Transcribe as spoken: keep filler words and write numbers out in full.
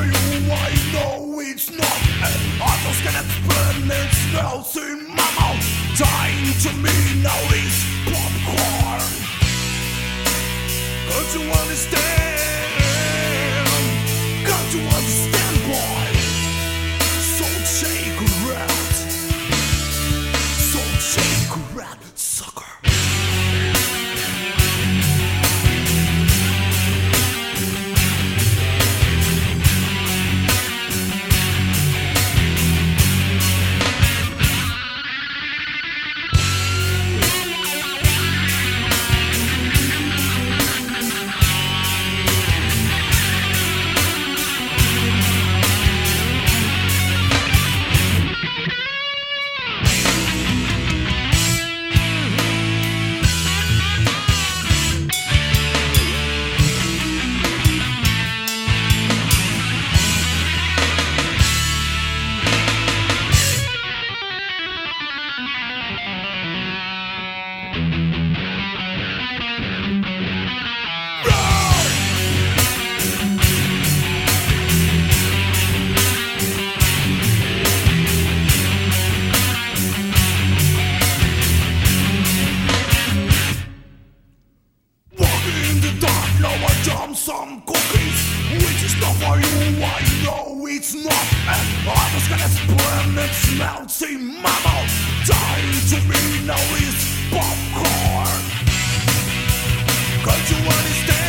you, I know it's not. And others can explain it smells in my mouth. Dying to me now is popcorn. Can't you understand? Can't you understand, boy? So take a rat. So take a rat, sucker. Some cookies, which is not for you, I know it's not. And others can explain it smells in my mouth. Dying to me now is popcorn. Can't you understand?